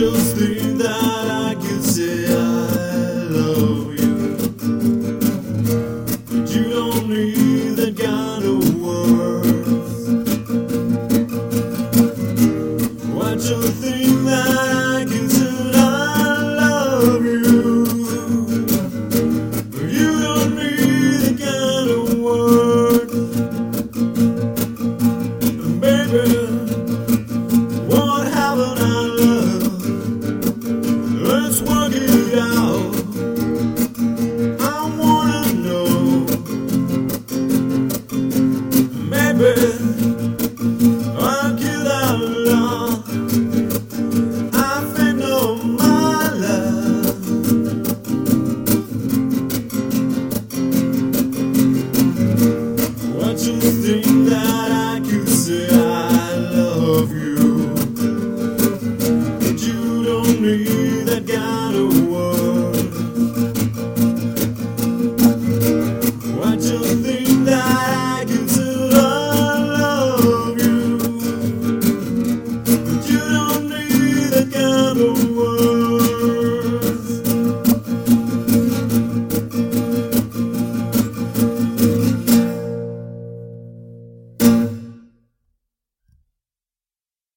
just think that I could say I love you, but you don't need that kind of words. Why just think that I can say I love you, but you don't need that kind of words. And baby, what haven't I loved? Let's work it out. I wanna know, maybe.